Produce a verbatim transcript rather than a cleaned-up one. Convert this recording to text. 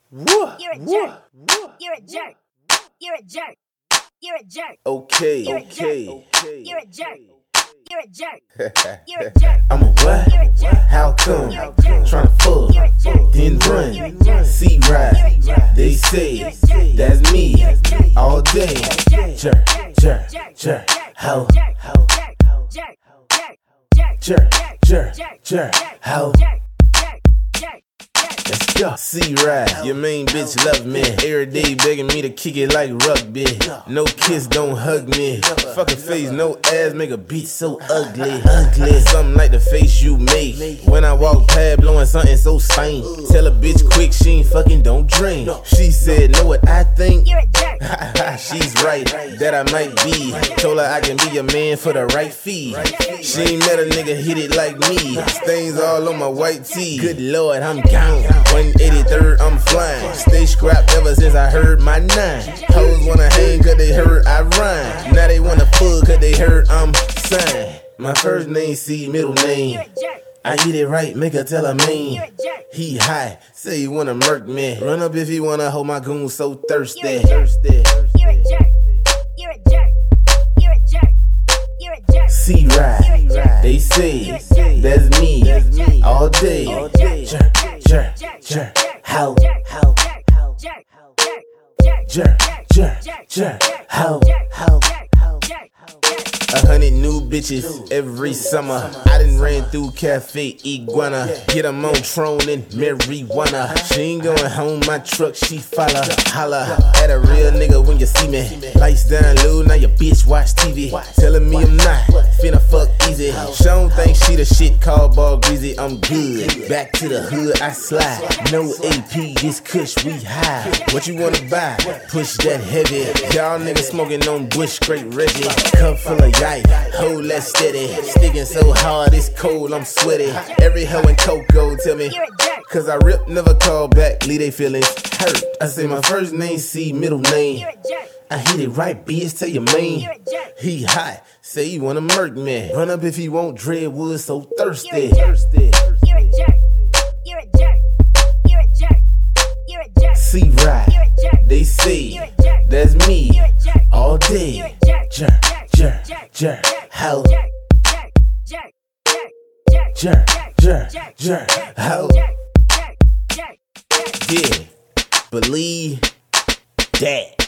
You're a jerk. You're a jerk. You're a jerk. You're a jerk. Okay, You're a okay, jerk. okay. You're a jerk. You're a jerk. You're a jerk. I'm a what? You're a jerk. How come? You're a jerk. Tryna fuck, You're a jerk. then You're a run, jerk. see You're a ride. jerk. They You're say a jerk. that's me You're a jerk. all day. Jerk, jerk, jerk, how? Jerk, jerk, jerk, how? Let's go. See ride, your main bitch love me. Every day begging me to kick it like rugby. No kiss, don't hug me. Fucking face, no ass, make a beat so ugly. Ugly, something like the face you make. When I walk past, blowing something so sane. Tell a bitch quick, she ain't fucking don't drink. She said, know what I think? You're a jerk. She's right, that I might be. Told her I can be your man for the right fee. She ain't met a nigga hit it like me. Stains all on my white tee. Good lord, I'm down. one eighty-third, I'm flying. Stay scrapped ever since I heard my nine. Hoes wanna hang cause they heard I rhyme. Now they wanna fuck cause they heard I'm signed. My first name C, middle name. I get it right, make her tell her main. He high, say he wanna murk me. Run up if he wanna hold my goon so thirsty. Thirsty. You're a jerk. You're a jerk. You're a jerk. You're a jerk. See ride, they say that's me all day. Jerk, jerk, jerk, how? Jerk, jerk, jerk, how? A hundred new bitches every summer. I done ran through Cafe Iguana. Get them on Tron and marijuana. She ain't going home, my truck, she follow. Holla at a real nigga when you see me. Lights down low, now your bitch watch T V. Telling me I'm not finna fuck easy. She don't think she the shit called ball greasy. I'm good. Back to the hood, I slide. No A P, this kush, we high. What you wanna buy? Push that heavy. Y'all niggas smoking on Bush, straight Reggie. Cup full of yike, hold that steady. Sticking so hard, it's cold, I'm sweaty. Every hoe in Coco tell me, cause I rip, never call back, leave they feelings hurt. I say my first name C, middle name. I hit it right, bitch, tell your man. He hot, say he wanna murk me. Run up if he want Dreadwood, so thirsty. You're a jerk. You're a jerk. You're a jerk. You're a jerk. See ride, they say that's me all day. Jerk, jerk, jerk, how? Jerk, jerk, jerk, how? Yeah, believe that.